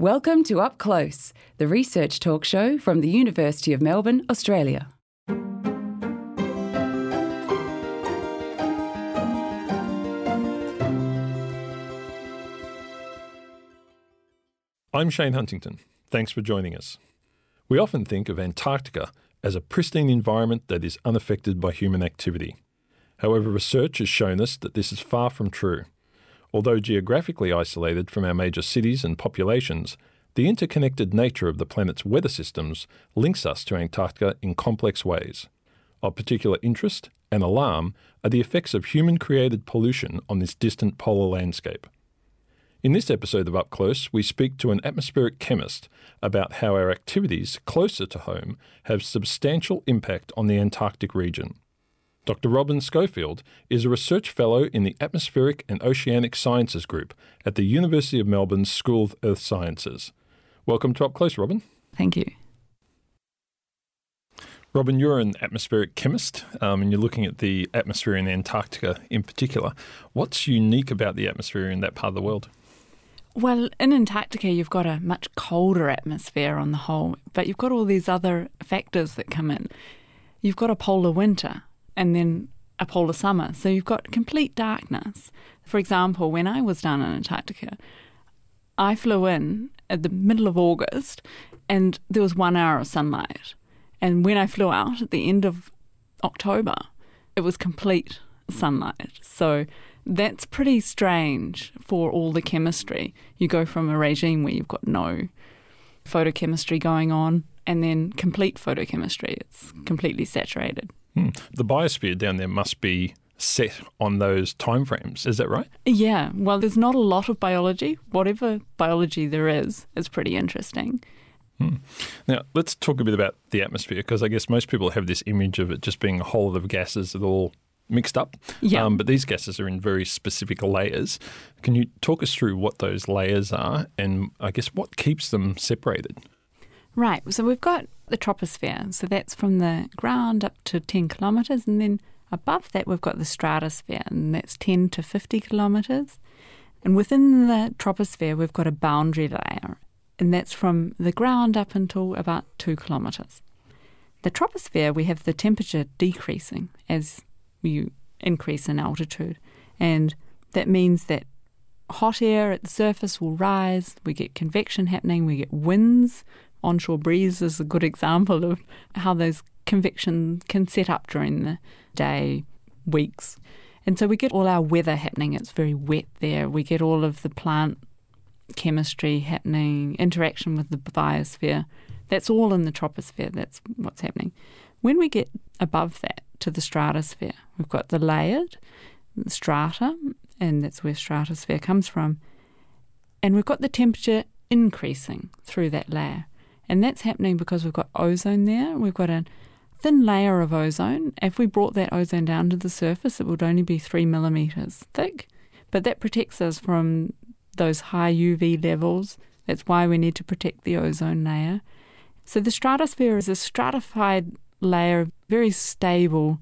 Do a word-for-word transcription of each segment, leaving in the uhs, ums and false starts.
Welcome to Up Close, the research talk show from the University of Melbourne, Australia. I'm Shane Huntington. Thanks for joining us. We often think of Antarctica as a pristine environment that is unaffected by human activity. However, research has shown us that this is far from true. Although geographically isolated from our major cities and populations, the interconnected nature of the planet's weather systems links us to Antarctica in complex ways. Of particular interest and alarm are the effects of human-created pollution on this distant polar landscape. In this episode of Up Close, we speak to an atmospheric chemist about how our activities closer to home have substantial impact on the Antarctic region. Doctor Robin Schofield is a research fellow in the Atmospheric and Oceanic Sciences Group at the University of Melbourne's School of Earth Sciences. Welcome to Up Close, Robin. Thank you. Robin, you're an atmospheric chemist, um, and you're looking at the atmosphere in Antarctica in particular. What's unique about the atmosphere in that part of the world? Well, in Antarctica, you've got a much colder atmosphere on the whole, but you've got all these other factors that come in. You've got a polar winter and then a polar summer, so you've got complete darkness. For example, when I was down in Antarctica, I flew in at the middle of August and there was one hour of sunlight. And when I flew out at the end of October, it was complete sunlight. So that's pretty strange for all the chemistry. You go from a regime where you've got no photochemistry going on and then complete photochemistry. It's completely saturated. Hmm. The biosphere down there must be set on those timeframes, is that right? Yeah, well, there's not a lot of biology. Whatever biology there is, is pretty interesting. Hmm. Now, let's talk a bit about the atmosphere, because I guess most people have this image of it just being a whole lot of gases that are all mixed up. Yeah. Um, but these gases are in very specific layers. Can you talk us through what those layers are and I guess what keeps them separated? Right, so we've got the troposphere, so that's from the ground up to ten kilometres, and then above that we've got the stratosphere, and that's ten to fifty kilometres. And within the troposphere we've got a boundary layer, and that's from the ground up until about two kilometres. The troposphere, we have the temperature decreasing as you increase in altitude, and that means that hot air at the surface will rise, we get convection happening, we get winds. Onshore breeze is a good example of how those convection can set up during the day, weeks. And so we get all our weather happening. It's very wet there. We get all of the plant chemistry happening, interaction with the biosphere. That's all in the troposphere. That's what's happening. When we get above that to the stratosphere, we've got the layered the strata, and that's where stratosphere comes from. And we've got the temperature increasing through that layer. And that's happening because we've got ozone there. We've got a thin layer of ozone. If we brought that ozone down to the surface, it would only be three millimetres thick. But that protects us from those high U V levels. That's why we need to protect the ozone layer. So the stratosphere is a stratified layer, very stable.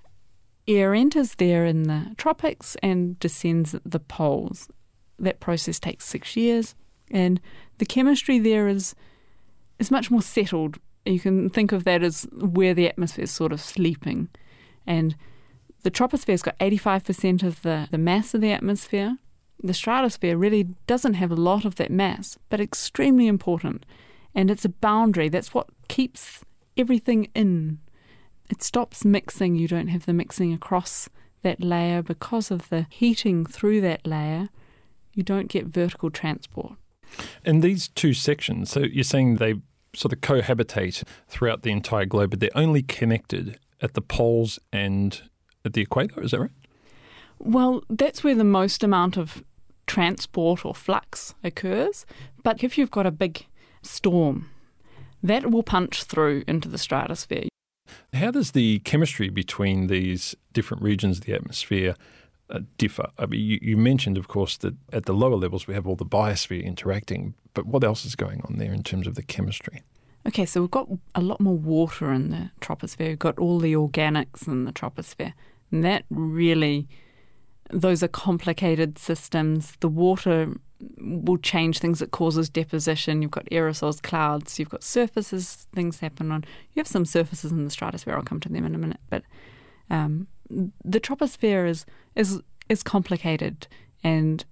Air enters there in the tropics and descends at the poles. That process takes six years. And the chemistry there is is much more settled. You can think of that as where the atmosphere is sort of sleeping. And the troposphere's got eighty-five percent of the, the mass of the atmosphere. The stratosphere really doesn't have a lot of that mass, but extremely important. And it's a boundary. That's what keeps everything in. It stops mixing. You don't have the mixing across that layer. Because of the heating through that layer, you don't get vertical transport. And these two sections, so you're saying they sort of cohabitate throughout the entire globe, but they're only connected at the poles and at the equator, is that right? Well, that's where the most amount of transport or flux occurs. But if you've got a big storm, that will punch through into the stratosphere. How does the chemistry between these different regions of the atmosphere uh, differ? I mean, you, you mentioned, of course, that at the lower levels we have all the biosphere interacting, but what else is going on there in terms of the chemistry? Okay, so we've got a lot more water in the troposphere. We've got all the organics in the troposphere. And that really, those are complicated systems. The water will change things. It causes deposition. You've got aerosols, clouds. You've got surfaces, things happen on. You have some surfaces in the stratosphere. I'll come to them in a minute. But um, the troposphere is is is complicated, and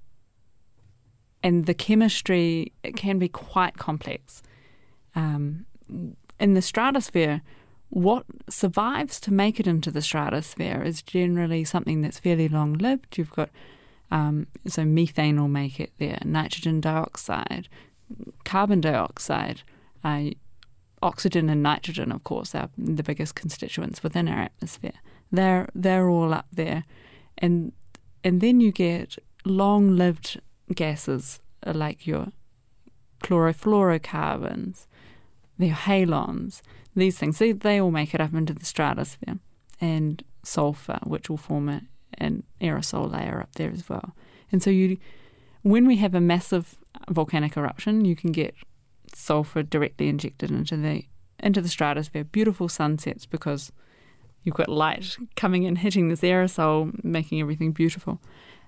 and the chemistry, it can be quite complex. Um, in the stratosphere, what survives to make it into the stratosphere is generally something that's fairly long-lived. You've got, um, so methane will make it there, nitrogen dioxide, carbon dioxide, uh, oxygen and nitrogen, of course, are the biggest constituents within our atmosphere. They're they're all up there. And, and then you get long-lived gases like your chlorofluorocarbons, the halons, these things, they, they all make it up into the stratosphere, and sulfur, which will form a, an aerosol layer up there as well. And so you, when we have a massive volcanic eruption, you can get sulfur directly injected into the into the stratosphere. Beautiful sunsets because you've got light coming in, hitting this aerosol, making everything beautiful.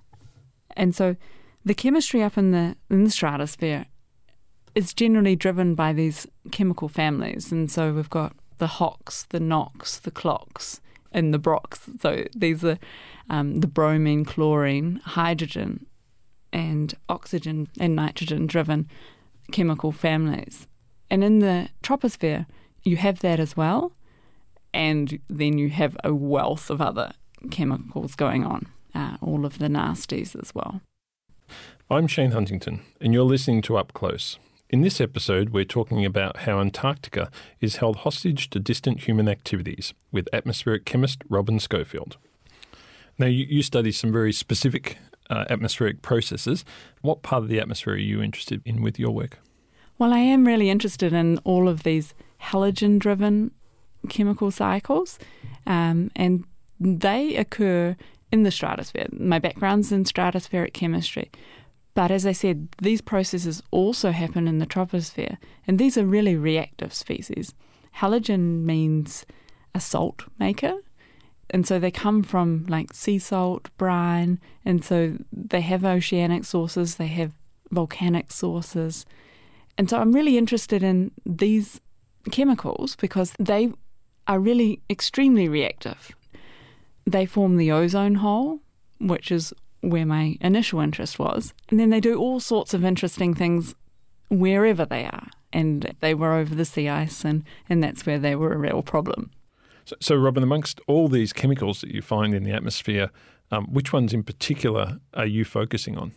And so the chemistry up in the in the stratosphere is generally driven by these chemical families. And so we've got the H O Cs, the NOx, the clox, and the brox. So these are um, the bromine, chlorine, hydrogen, and oxygen and nitrogen-driven chemical families. And in the troposphere, you have that as well, and then you have a wealth of other chemicals going on, uh, all of the nasties as well. I'm Shane Huntington, and you're listening to Up Close. In this episode, we're talking about how Antarctica is held hostage to distant human activities with atmospheric chemist Robyn Schofield. Now, you, you study some very specific uh, atmospheric processes. What part of the atmosphere are you interested in with your work? Well, I am really interested in all of these halogen-driven chemical cycles, um, and they occur in the stratosphere. My background's in stratospheric chemistry. But as I said, these processes also happen in the troposphere, and these are really reactive species. Halogen means a salt maker, and so they come from like sea salt, brine, and so they have oceanic sources, they have volcanic sources. And so I'm really interested in these chemicals because they are really extremely reactive. They form the ozone hole, which is where my initial interest was. And then they do all sorts of interesting things wherever they are. And they were over the sea ice, and, and that's where they were a real problem. So, so Robyn, amongst all these chemicals that you find in the atmosphere, um, which ones in particular are you focusing on?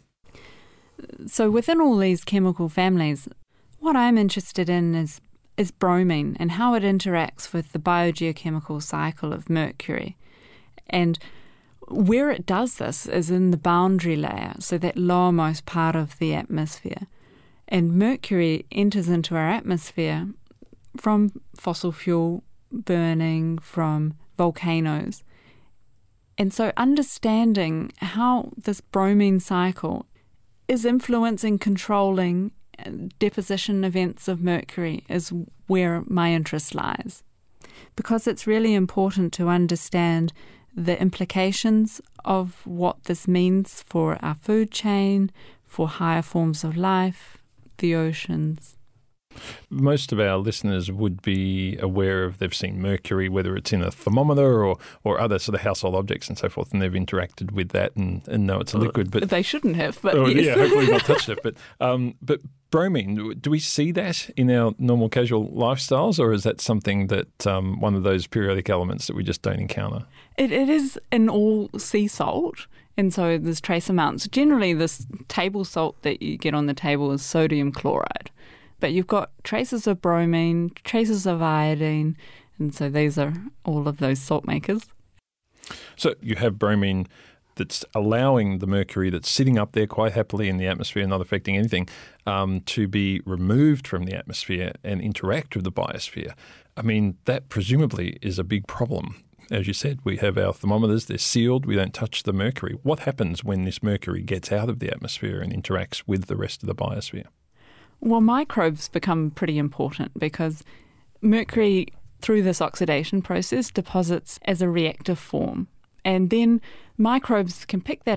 So within all these chemical families, what I'm interested in is, is bromine and how it interacts with the biogeochemical cycle of mercury. And where it does this is in the boundary layer, so that lowermost part of the atmosphere. And mercury enters into our atmosphere from fossil fuel burning, from volcanoes. And so understanding how this bromine cycle is influencing, controlling deposition events of mercury is where my interest lies. Because it's really important to understand the implications of what this means for our food chain, for higher forms of life, the oceans. Most of our listeners would be aware of, they've seen mercury, whether it's in a thermometer or, or other sort of household objects and so forth, and they've interacted with that and, and know it's a liquid. But they shouldn't have, but oh, yes. Yeah, hopefully not touched it. But, um, but bromine, do we see that in our normal casual lifestyles, or is that something that um, one of those periodic elements that we just don't encounter? It, it is in all sea salt, and so there's trace amounts. Generally, this table salt that you get on the table is sodium chloride. But you've got traces of bromine, traces of iodine, and so these are all of those salt makers. So you have bromine that's allowing the mercury that's sitting up there quite happily in the atmosphere, not affecting anything, um, to be removed from the atmosphere and interact with the biosphere. I mean, that presumably is a big problem. As you said, we have our thermometers, they're sealed, we don't touch the mercury. What happens when this mercury gets out of the atmosphere and interacts with the rest of the biosphere? Well, microbes become pretty important because mercury, through this oxidation process, deposits as a reactive form. And then microbes can pick that up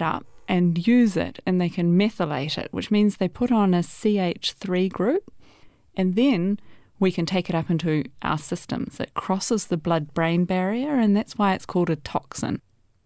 and use it, and they can methylate it, which means they put on a C H three group, and then we can take it up into our systems. It crosses the blood-brain barrier, and that's why it's called a toxin.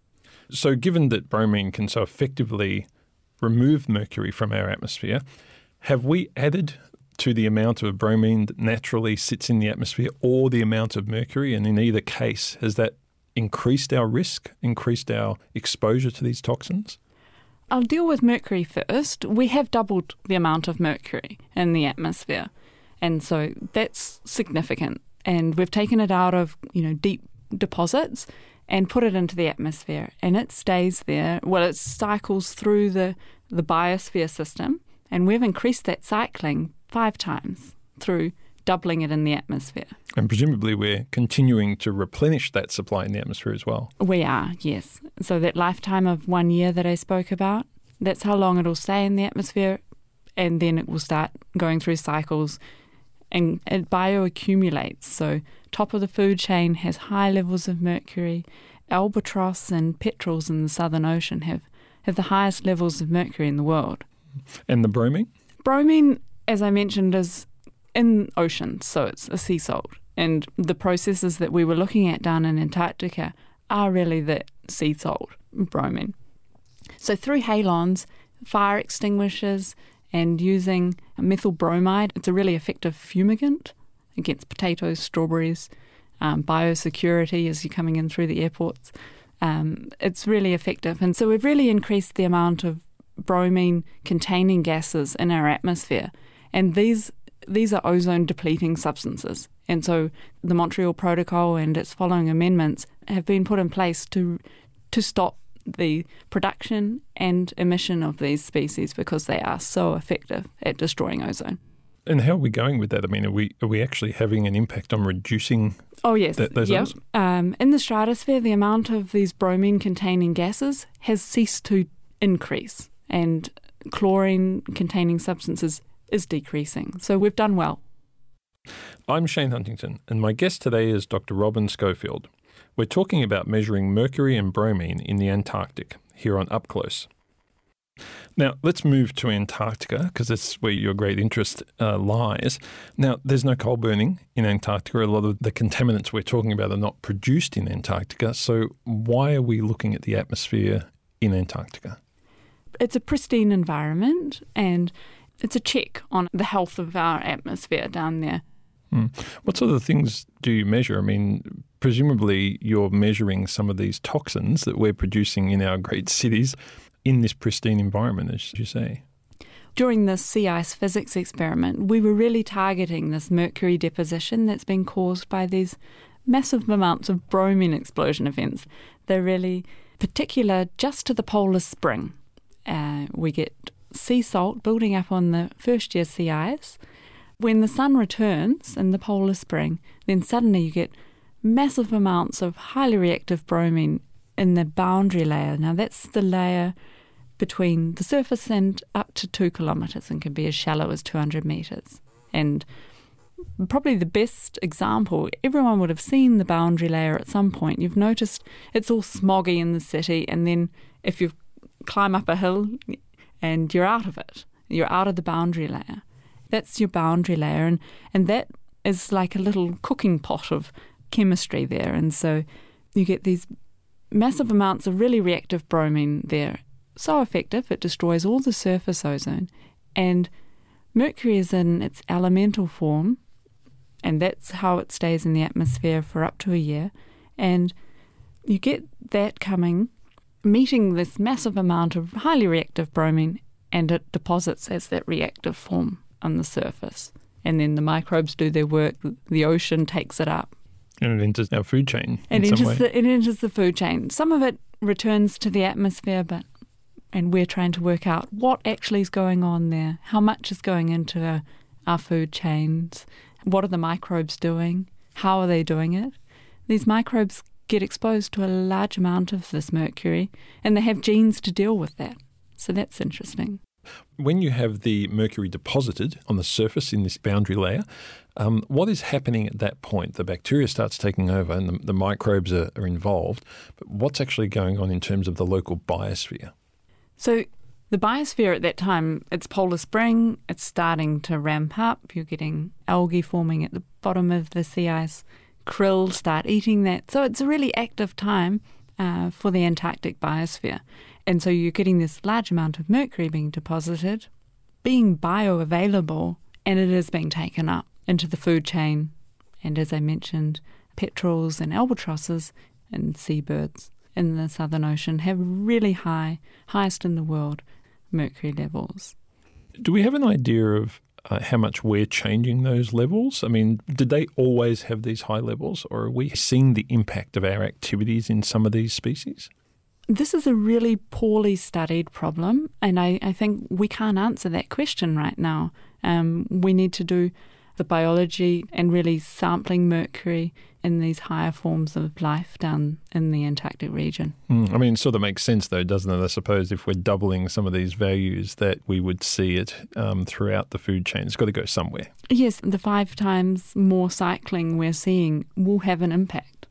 So given that bromine can so effectively remove mercury from our atmosphere, have we added to the amount of bromine that naturally sits in the atmosphere or the amount of mercury? And in either case, has that increased our risk, increased our exposure to these toxins? I'll deal with mercury first. We have doubled the amount of mercury in the atmosphere, and so that's significant. And we've taken it out of, you know, deep deposits and put it into the atmosphere, and it stays there. Well, it cycles through the, the biosphere system, and we've increased that cycling five times through doubling it in the atmosphere. And presumably we're continuing to replenish that supply in the atmosphere as well. We are, yes. So that lifetime of one year that I spoke about, that's how long it'll stay in the atmosphere, and then it will start going through cycles, and it bioaccumulates. So top of the food chain has high levels of mercury. Albatross and petrels in the Southern Ocean have, have the highest levels of mercury in the world. And the bromine? Bromine, as I mentioned, is in oceans, so it's a sea salt. And the processes that we were looking at down in Antarctica are really the sea salt, bromine. So through halons, fire extinguishers, and using methyl bromide, it's a really effective fumigant against potatoes, strawberries, um, biosecurity as you're coming in through the airports. Um, it's really effective. And so we've really increased the amount of bromine-containing gases in our atmosphere. And these these are ozone-depleting substances. And so the Montreal Protocol and its following amendments have been put in place to to stop the production and emission of these species because they are so effective at destroying ozone. And how are we going with that? I mean, are we are we actually having an impact on reducing Oh, yes. that, those yep. others? Um, in the stratosphere, the amount of these bromine-containing gases has ceased to increase, and chlorine-containing substances is decreasing. So we've done well. I'm Shane Huntington, and my guest today is Doctor Robyn Schofield. We're talking about measuring mercury and bromine in the Antarctic here on Up Close. Now, let's move to Antarctica, because that's where your great interest uh, lies. Now, there's no coal burning in Antarctica. A lot of the contaminants we're talking about are not produced in Antarctica. So why are we looking at the atmosphere in Antarctica? It's a pristine environment, and it's a check on the health of our atmosphere down there. Hmm. What sort of things do you measure? I mean, presumably you're measuring some of these toxins that we're producing in our great cities in this pristine environment, as you say. During this sea ice physics experiment, we were really targeting this mercury deposition that's been caused by these massive amounts of bromine explosion events. They're really particular just to the polar spring. Uh, we get sea salt building up on the first year sea ice. When the sun returns in the polar spring, then suddenly you get massive amounts of highly reactive bromine in the boundary layer. Now that's the layer between the surface and up to two kilometres and can be as shallow as two hundred metres. And probably the best example, everyone would have seen the boundary layer at some point. You've noticed it's all smoggy in the city, and then if you climb up a hill and you're out of it, you're out of the boundary layer. That's your boundary layer, and, and that is like a little cooking pot of chemistry there. And so you get these massive amounts of really reactive bromine there. So effective, it destroys all the surface ozone. And mercury is in its elemental form, and that's how it stays in the atmosphere for up to a year. And you get that coming, meeting this massive amount of highly reactive bromine, and it deposits as that reactive form on the surface. And then the microbes do their work, the ocean takes it up. And it enters our food chain It in some enters way. the, it enters the food chain. Some of it returns to the atmosphere, but and we're trying to work out what actually is going on there, how much is going into our, our food chains, what are the microbes doing, how are they doing it. These microbes get exposed to a large amount of this mercury, and they have genes to deal with that. So that's interesting. When you have the mercury deposited on the surface in this boundary layer, um, what is happening at that point? The bacteria starts taking over and the, the microbes are, are involved, but what's actually going on in terms of the local biosphere? So the biosphere at that time, it's polar spring, it's starting to ramp up, you're getting algae forming at the bottom of the sea ice, krill start eating that. So it's a really active time uh, for the Antarctic biosphere. And so you're getting this large amount of mercury being deposited, being bioavailable, and it is being taken up into the food chain. And as I mentioned, petrels and albatrosses and seabirds in the Southern Ocean have really high, highest in the world, mercury levels. Do we have an idea of uh, how much we're changing those levels? I mean, did they always have these high levels, or are we seeing the impact of our activities in some of these species? This is a really poorly studied problem, and I, I think we can't answer that question right now. Um, we need to do the biology and really sampling mercury in these higher forms of life down in the Antarctic region. Mm, I mean, it sort of makes sense though, doesn't it? I suppose if we're doubling some of these values that we would see it um, throughout the food chain. It's got to go somewhere. Yes, the five times more cycling we're seeing will have an impact.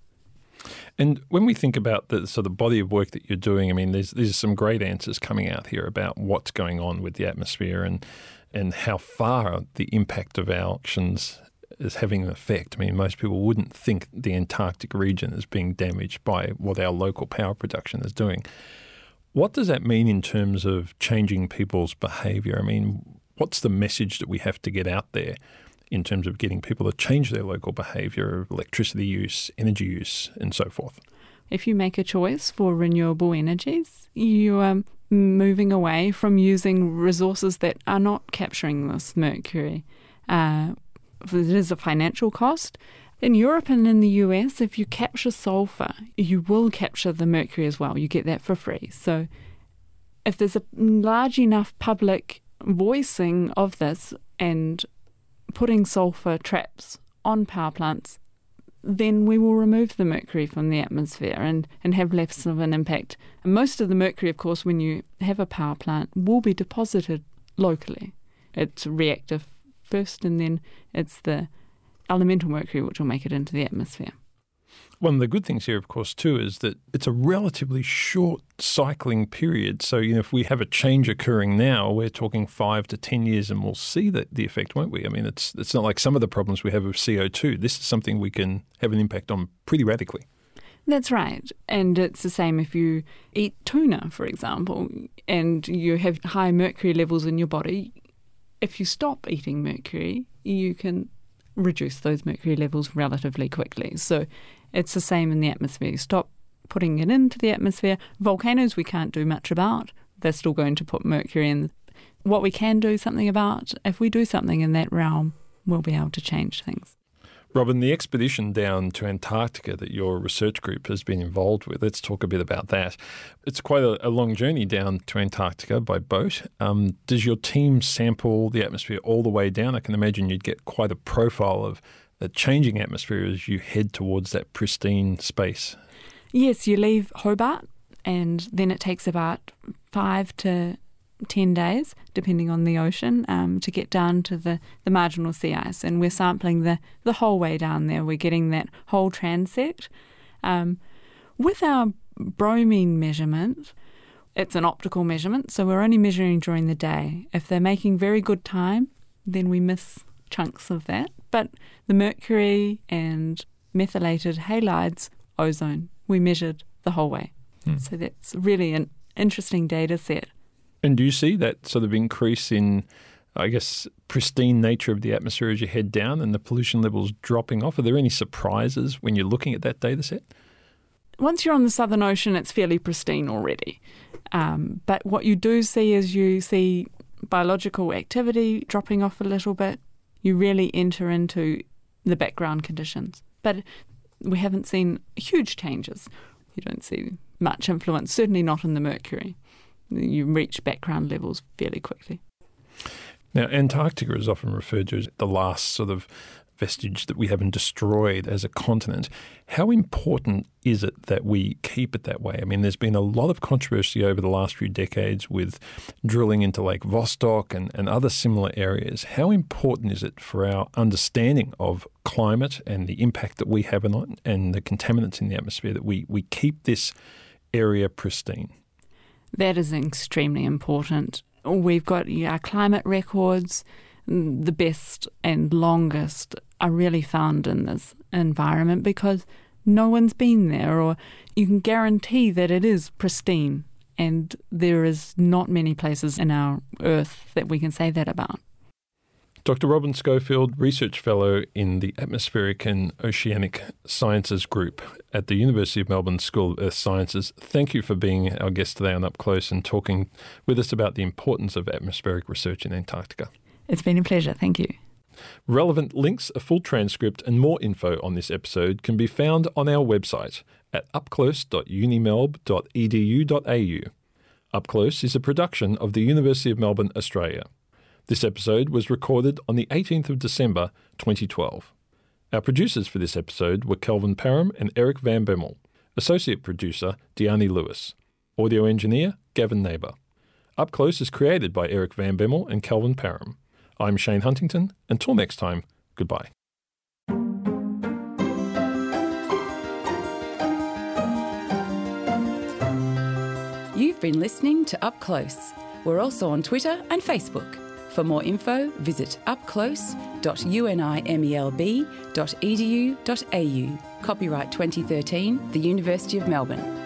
And when we think about the sort of body of work that you're doing, I mean, there's there's some great answers coming out here about what's going on with the atmosphere and and how far the impact of our actions is having an effect. I mean, most people wouldn't think the Antarctic region is being damaged by what our local power production is doing. What does that mean in terms of changing people's behaviour? I mean, what's the message that we have to get out there in terms of getting people to change their local behaviour, electricity use, energy use, and so forth? If you make a choice for renewable energies, you are moving away from using resources that are not capturing this mercury. Uh, it is a financial cost. In Europe and in the U S, if you capture sulfur, you will capture the mercury as well. You get that for free. So if there's a large enough public voicing of this and putting sulfur traps on power plants, then we will remove the mercury from the atmosphere and, and have less of an impact. And most of the mercury, of course, when you have a power plant, will be deposited locally. It's reactive first, and then it's the elemental mercury which will make it into the atmosphere. One of the good things here, of course, too, is that it's a relatively short cycling period. So, you know, if we have a change occurring now, we're talking five to ten years and we'll see that the effect, won't we? I mean, it's it's not like some of the problems we have with C O two. This is something we can have an impact on pretty radically. That's right. And it's the same if you eat tuna, for example, and you have high mercury levels in your body. If you stop eating mercury, you can reduce those mercury levels relatively quickly. So it's the same in the atmosphere. Stop putting it into the atmosphere. Volcanoes we can't do much about. They're still going to put mercury in. What we can do something about, if we do something in that realm, we'll be able to change things. Robin, the expedition down to Antarctica that your research group has been involved with, let's talk a bit about that. It's quite a, a long journey down to Antarctica by boat. Um, does your team sample the atmosphere all the way down? I can imagine you'd get quite a profile of a changing atmosphere as you head towards that pristine space. Yes, you leave Hobart and then it takes about five to ten days, depending on the ocean, um, to get down to the, the marginal sea ice. And we're sampling the, the whole way down there. We're getting that whole transect. Um, with our bromine measurement, it's an optical measurement, so we're only measuring during the day. If they're making very good time, then we miss chunks of that. But the mercury and methylated halides, ozone, we measured the whole way. Hmm. So that's really an interesting data set. And do you see that sort of increase in, I guess, pristine nature of the atmosphere as you head down and the pollution levels dropping off? Are there any surprises when you're looking at that data set? Once you're on the Southern Ocean, it's fairly pristine already. Um, but what you do see is you see biological activity dropping off a little bit. You really enter into the background conditions. But we haven't seen huge changes. You don't see much influence, certainly not in the mercury. You reach background levels fairly quickly. Now, Antarctica is often referred to as the last sort of vestige that we haven't destroyed as a continent. How important is it that we keep it that way? I mean, there's been a lot of controversy over the last few decades with drilling into Lake Vostok and, and other similar areas. How important is it for our understanding of climate and the impact that we have on it and the contaminants in the atmosphere that we, we keep this area pristine? That is extremely important. We've got our climate records. The best and longest are really found in this environment because no one's been there, or you can guarantee that it is pristine, and there is not many places in our Earth that we can say that about. Doctor Robin Schofield, Research Fellow in the Atmospheric and Oceanic Sciences Group at the University of Melbourne School of Earth Sciences, thank you for being our guest today on Up Close and talking with us about the importance of atmospheric research in Antarctica. It's been a pleasure. Thank you. Relevant links, a full transcript and more info on this episode can be found on our website at upclose dot unimelb dot e d u dot a u. Up Close is a production of the University of Melbourne, Australia. This episode was recorded on the eighteenth of December twenty twelve. Our producers for this episode were Kelvin Parham and Eric Van Bemmel. Associate producer Deani Lewis. Audio engineer Gavin Neighbour. Up Close is created by Eric Van Bemmel and Kelvin Parham. I'm Shane Huntington. Until next time, goodbye. You've been listening to Up Close. We're also on Twitter and Facebook. For more info, visit upclose dot unimelb dot e d u dot a u. Copyright twenty thirteen, the University of Melbourne.